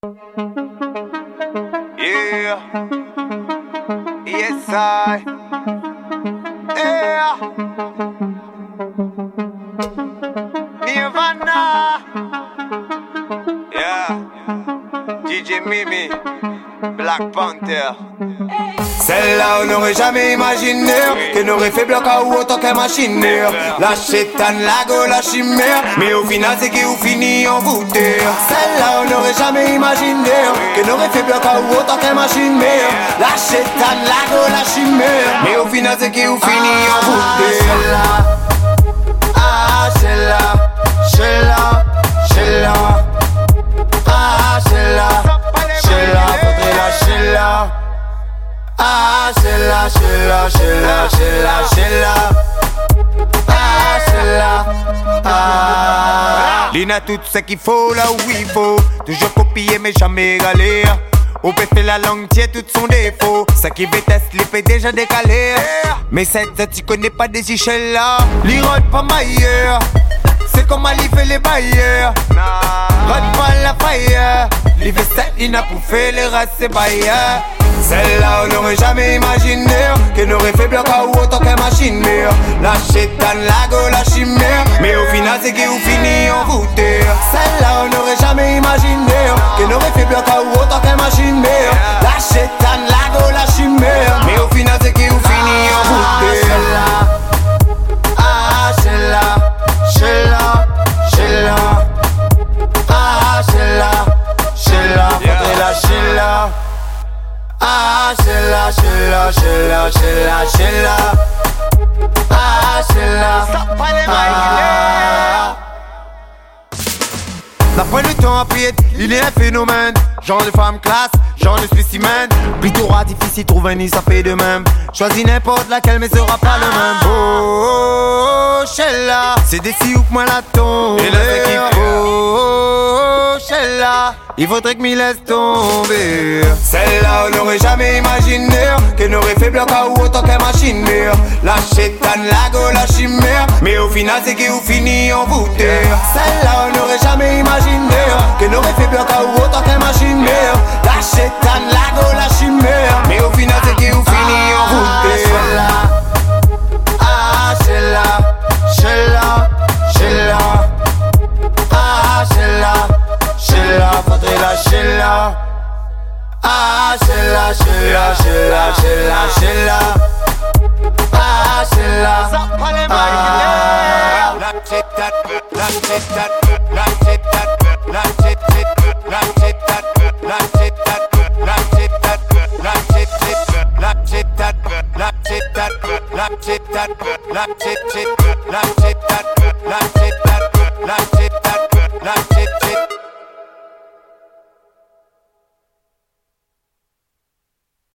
Yeah. Yes, I. Yeah. Nirvana. Yeah. DJ Mimi. Black Panther. Celle-là on n'aurait jamais imaginé qu'elle n'aurait fait bloc à ou autant qu'un machineur. La chétane, la go, la chimère. Mais au final c'est qui ou fini envoûté. Celle-là on n'aurait jamais imaginé qu'elle n'aurait fait bloc à ou autant qu'un machineur. La chétane, la go, la chimère. Mais au final c'est qui ou fini envoûté. Celle-là, ah celle-là, celle-là, celle-là. Ah celle-là, celle-là, faudrait lâcher là. Ah, c'est là, c'est là, c'est là, c'est là, c'est là. Ah, c'est là. Ah. Lina tout ce qu'il faut là où il faut. Toujours copier mais jamais égaler. Ou peut faire la langue tienne tout son défaut. Ça qui veut tester l'épée déjà décalé. Mais cette tu connais pas des échelles là. L'irode pas mailleur. C'est comme Ali fait les bailleurs. Rode pas la fire. L'IV 7 il n'a pour faire les races c'est bailleurs. Celle-là on n'aurait jamais imaginé qu'elle n'aurait fait bloc à ou autant qu'un machineur. La chétane, la go, la chimère. Mais au final c'est qui ou fini envoûté. Celle-là on n'aurait jamais imaginé qu'elle n'aurait fait bloc à ou autant qu'un machineur. La chétane, la go, la chimère. Mais au final c'est qui ou fini envoûté. Celle-là, ah celle-là, celle-là, celle-là. Ah celle-là, celle-là, faudrait lâcher là. Ah, c'est là, c'est là, c'est là, c'est là, c'est là. Ah, c'est là. Ah. D'après le temps à pied, il est un phénomène. Genre de femme classe, genre de spécimen. Plutôt difficile, trouve un nid, ça fait de même. Choisis n'importe laquelle, mais sera pas le même. Oh, Sheila, c'est des si ou que moi la tombe. Et là, c'est qu'il faut. Sheila, il faudrait que m'y laisse tomber. Celle-là, on n'aurait jamais imaginé qu'elle n'aurait fait bloc à ou autant qu'un machineur. La chétane, la go, la chimère. Mais au final, c'est qui ou fini envoûté. Celle-là, on n'aurait jamais imaginé qu'elle n'aurait fait bloc à ou autant qu'un machineur. La chétane, la go, la chimère. Mais au final, c'est qui ou fini envoûté. Ah, c'est là, c'est là, c'est là. Ah, c'est là, c'est là, faudrait lâcher là. Ah, c'est là, c'est là, c'est là, c'est là, c'est là. Ah, c'est là. Ah, la chétane, la chétane, la chétane, la chétane, la chétane, la chétane, la chétane, la chétane, la chétane, la chétane, la chétane, la chétane, la chétane, la